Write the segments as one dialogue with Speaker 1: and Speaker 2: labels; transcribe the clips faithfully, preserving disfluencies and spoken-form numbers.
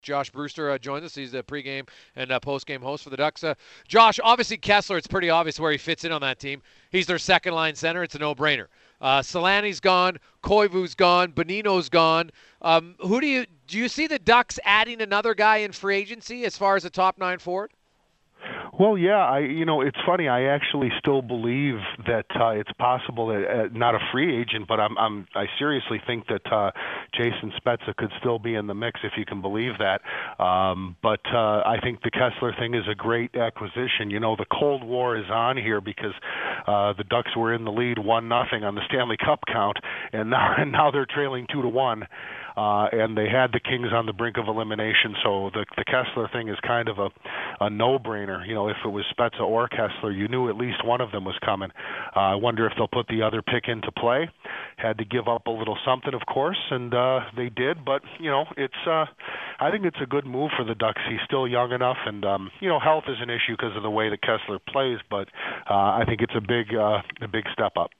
Speaker 1: Josh Brewster uh, joins us. He's the pregame and uh, postgame host for the Ducks. Uh, Josh, obviously Kessler, it's pretty obvious where he fits in on that team. He's their second line center. It's a no-brainer. Uh, Solani's gone. Koivu's gone. Bonino's gone. Um, who do you do you see the Ducks adding another guy in free agency as far as a top nine forward?
Speaker 2: Well, yeah, I you know it's funny. I actually still believe that uh, it's possible that uh, not a free agent, but I'm I'm I seriously think that uh, Jason Spezza could still be in the mix if you can believe that. Um, but uh, I think the Kessler thing is a great acquisition. You know, the Cold War is on here because uh, the Ducks were in the lead one nothing on the Stanley Cup count, and now and now they're trailing two to one. Uh, and they had the Kings on the brink of elimination, so the the Kessler thing is kind of a, a no-brainer. You know, if it was Spezza or Kessler, you knew at least one of them was coming. Uh, I wonder if they'll put the other pick into play. Had to give up a little something, of course, and uh, they did. But you know, it's uh, I think it's a good move for the Ducks. He's still young enough, and um, you know, health is an issue because of the way that Kessler plays. But uh, I think it's a big uh, a big step up.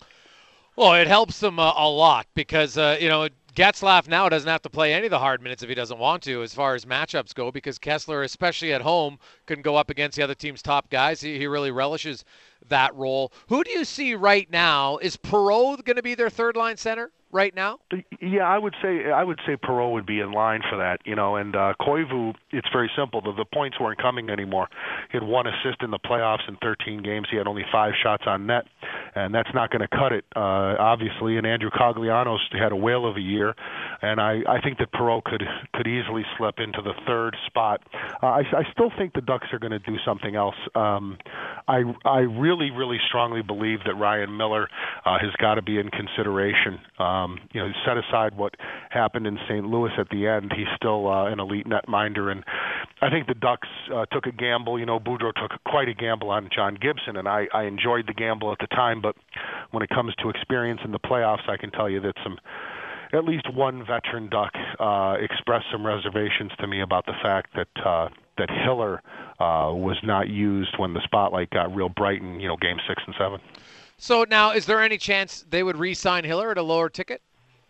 Speaker 1: Well, it helps them uh, a lot because, uh, you know, Getzlaf now doesn't have to play any of the hard minutes if he doesn't want to as far as matchups go because Kessler, especially at home, can go up against the other team's top guys. He, he really relishes that role. Who do you see right now? Is Perreault going to be their third-line center right now?
Speaker 2: Yeah, I would say I would say Perreault would be in line for that, you know. And uh, Koivu, it's very simple. The, the points weren't coming anymore. He had one assist in the playoffs in thirteen games. He had only five shots on net, and that's not going to cut it, uh, obviously. And Andrew Coglianos had a whale of a year, and I, I think that Perreault could could easily slip into the third spot. Uh, I, I still think the Ducks are going to do something else. Um, I I really really strongly believe that Ryan Miller uh, has got to be in consideration. Um, you know, set aside what happened in Saint Louis at the end, he's still uh, an elite netminder, and I think the Ducks uh, took a gamble. You know, Boudreau took quite a gamble on John Gibson, and I, I enjoyed the gamble at the time. But when it comes to experience in the playoffs, I can tell you that some, at least one veteran Duck uh, expressed some reservations to me about the fact that uh, that Hiller uh, was not used when the spotlight got real bright in, you know, game six and seven.
Speaker 1: So now, is there any chance they would re-sign Hiller at a lower ticket?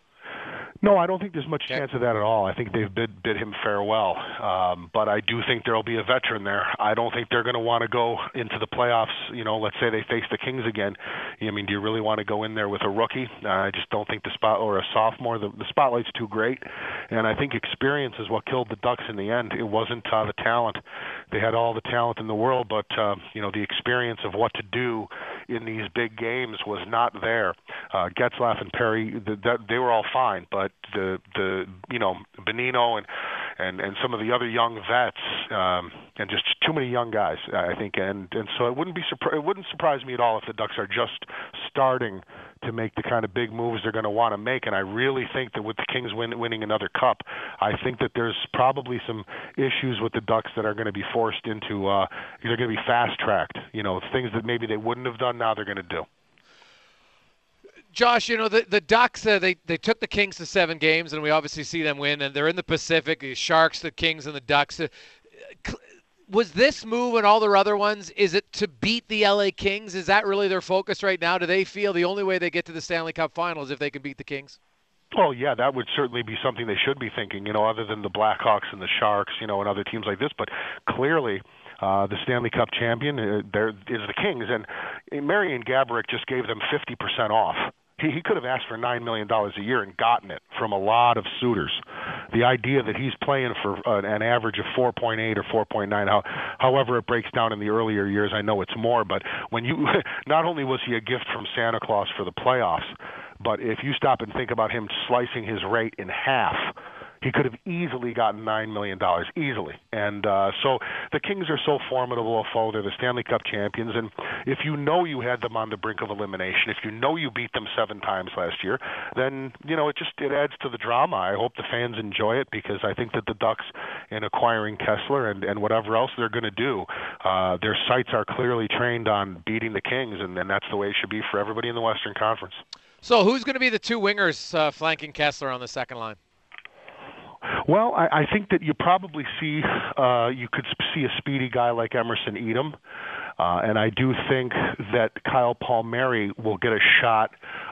Speaker 2: No, I don't think there's much
Speaker 1: Okay.
Speaker 2: chance of that at all. I think they've bid, bid him farewell. Um, but I do think there will be a veteran there. I don't think they're going to want to go into the playoffs. You know, let's say they face the Kings again. I mean, do you really want to go in there with a rookie? Uh, I just don't think the spot or a sophomore. The, the spotlight's too great, and I think experience is what killed the Ducks in the end. It wasn't uh, the talent. They had all the talent in the world, but uh, you know, the experience of what to do in these big games was not there. Uh, Getzlaf and Perry, the, the, they were all fine, but the the you know Bonino and and and some of the other young vets um, and just too many young guys, I think, and and so it wouldn't be surpri- it wouldn't surprise me at all if the Ducks are just starting to make the kind of big moves they're going to want to make. And I really think that with the Kings win, winning another cup, I think that there's probably some issues with the Ducks that are going to be forced into uh, they're going to be fast tracked. You know, things that maybe they wouldn't have done now they're going to do.
Speaker 1: Josh, you know, the, the Ducks, uh, they, they took the Kings to seven games, and we obviously see them win, and they're in the Pacific, the Sharks, the Kings, and the Ducks. Uh, was this move and all their other ones, is it to beat the L A Kings? Is that really their focus right now? Do they feel the only way they get to the Stanley Cup Finals is if they can beat the Kings?
Speaker 2: Oh, yeah, that would certainly be something they should be thinking, you know, other than the Blackhawks and the Sharks, you know, and other teams like this. But clearly, uh, the Stanley Cup champion uh, there is the Kings. And Marian Gaborik just gave them fifty percent off. He, he could have asked for nine million dollars a year and gotten it from a lot of suitors. The idea that he's playing for uh, an average of four point eight or four point nine, how, however it breaks down in the earlier years, I know it's more, but when you, not only was he a gift from Santa Claus for the playoffs, but if you stop and think about him slicing his rate in half, he could have easily gotten nine million dollars, easily. And uh, so the Kings are so formidable a foe. They're the Stanley Cup champions. And if you know you had them on the brink of elimination, if you know you beat them seven times last year, then, you know, it just it adds to the drama. I hope the fans enjoy it because I think that the Ducks, in acquiring Kessler and, and whatever else they're going to do, uh, their sights are clearly trained on beating the Kings, and, and that's the way it should be for everybody in the Western Conference.
Speaker 1: So who's going to be the two wingers uh, flanking Kessler on the second line?
Speaker 2: Well, I, I think that you probably see uh, you could see a speedy guy like Emerson Edom, uh, and I do think that Kyle Palmieri will get a shot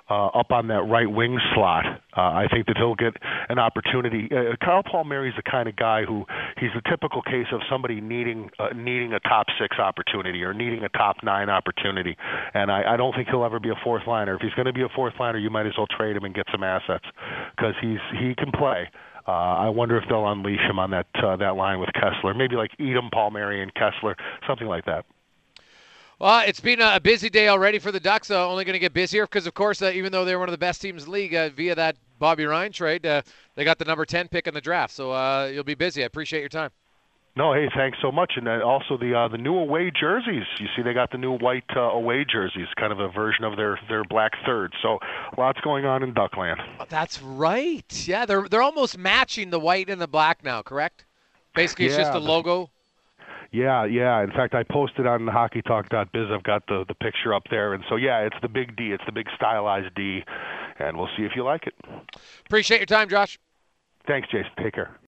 Speaker 2: uh, up on that right wing slot. Uh, I think that he'll get an opportunity. Uh, Kyle Palmieri's the kind of guy who he's the typical case of somebody needing uh, needing a top six opportunity or needing a top nine opportunity. And I, I don't think he'll ever be a fourth liner. If he's going to be a fourth liner, you might as well trade him and get some assets because he's he can play. Uh, I wonder if they'll unleash him on that uh, that line with Kessler. Maybe like Edom, Palmieri, and Kessler, something like that.
Speaker 1: Well, it's been a busy day already for the Ducks. Uh, only going to get busier because, of course, uh, even though they're one of the best teams in the league uh, via that Bobby Ryan trade, uh, they got the number ten pick in the draft. So uh, you'll be busy. I appreciate your time.
Speaker 2: No, hey, thanks so much. And uh, also the uh, the new away jerseys. You see, they got the new white uh, away jerseys, kind of a version of their, their black third. So lots going on in Duckland.
Speaker 1: Oh, that's right. Yeah, they're they're almost matching the white and the black now, correct? Basically, it's
Speaker 2: yeah,
Speaker 1: just a logo.
Speaker 2: Yeah, yeah. In fact, I posted on hockey talk dot biz. I've got the, the picture up there. And so, yeah, it's the big D. It's the big stylized D. And we'll see if you like it.
Speaker 1: Appreciate your time, Josh.
Speaker 2: Thanks, Jason. Take care.